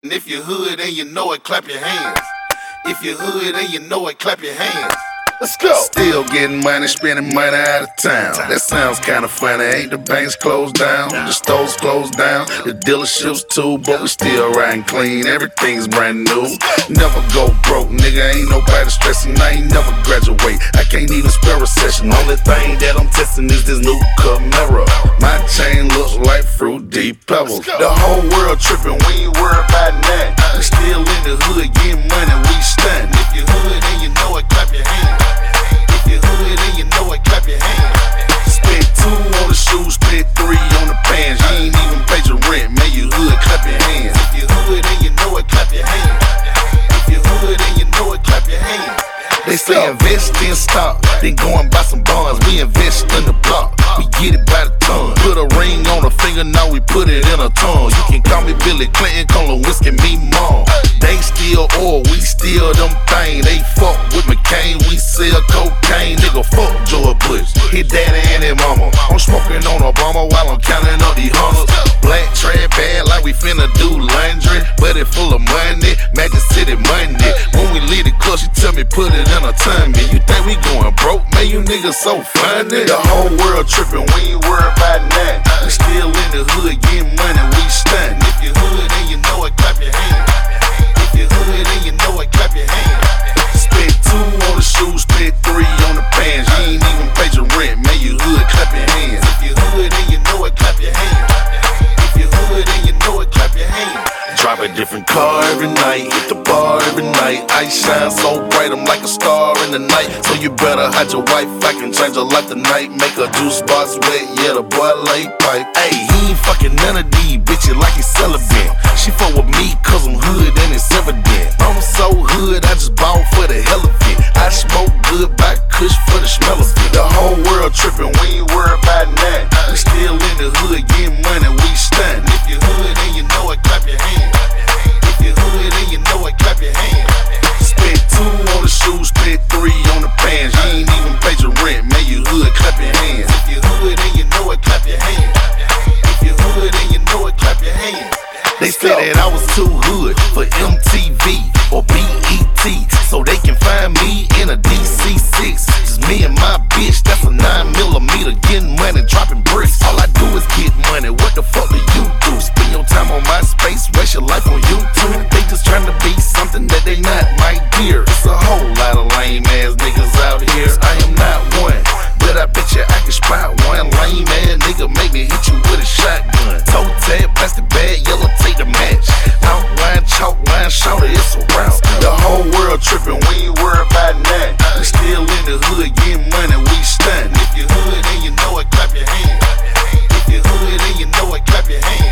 If you're hood and you know it, clap your hands. If you're hood and you know it, clap your hands. Let's go. Still getting money, spending money out of town. That sounds kinda funny. Ain't the banks closed down, the stores closed down, the dealerships too, but we still riding clean. Everything's brand new. Never go broke, nigga. Ain't nobody stressing. I ain't never graduate. I can't even spell recession. Only thing that I'm testing is this new Camaro. My chain looks like fruity pebbles. The whole world tripping, we ain't worried about that. We still in the hood getting money, we stunned. If you're hood and you know it, clap your hands. If you're hood and you know it, clap your hands. Spent 2 on the shoes, spent 3 on the pants. You ain't even paid your rent, man, you hood, clap your hands. If you're hood and you know it, clap your hands. If you're hood and you know it, clap your hands. They say invest in stock, then go and buy some bonds. We invest in the block, we get it by the ton. Put a ring on a finger, now we put it in a tongue. You can call me Billy Clinton, call them whiskey, me mom. They steal oil, we steal them things. They fuck with McCain, we sell cocaine. Nigga, fuck George Bush, his daddy and his mama. I'm smoking on Obama while I'm counting up these hunters. Black trap bad like we finna do laundry, but it full of money, Magic City Monday. When we leave the club, she tell me put it in a tummy. You think we going broke? Man, you niggas so funny. The whole world tripping, we ain't worried about that. We still in the hood getting money, we stunned. If you're hood and you know it, clap your hands. If you're hood and you know it, clap your hands. Spent 2 on the shoes, spent 3 on the pants. You ain't even paid your rent, man, you hood, clap your hands. If you're hood and you know it, clap your hands. If you're hood and you know it, clap your hands. Drive a different car every night, hit the bar every night. I shine so bright, I'm like a star in the night. So you better hide your wife, I can change her life tonight. Make her juice box wet, yeah, the boy lay pipe. Hey, he ain't fucking none of these bitches like he's celibate. She fuck with me cause I'm hood and it's evident. I'm so hood, I just ball for the hell of it. I smoke good by kush for the smell of it. The whole world tripping, we ain't worried about that. We still in the hood getting money, we stunned. If you're hood and you know it, clap your hands. If you're hood and you know it, clap your hands. Spent 2 on the shoes, spent 3 on the pants. You ain't even paid your rent, man, you hood, clap your hands. If you're hood and you know it, clap your hands. If you're hood and you know it, clap your hands. They said that I was too hood for MTV or BET, so they can find me in a DC-6. Just me and my bitch, that's a 9mm, getting money, dropping bricks. All I do is get money, what the fuck do you do? Spend your time on MySpace, waste your life on YouTube. They just trying to be something that they not, my dear. It's a whole lot of lame ass niggas out here. I am not one, but I bet you I can spot one lame ass nigga make me hit you with a shotgun. Toe tag, plastic bag, yellow tape to match. Outline, chalk line, shoulder, it's a round. The whole world tripping, we ain't worried about that. We still in the hood getting money, we stunned. If you're hood and you know it, clap your hands. If you're hood and you know it, clap your hands.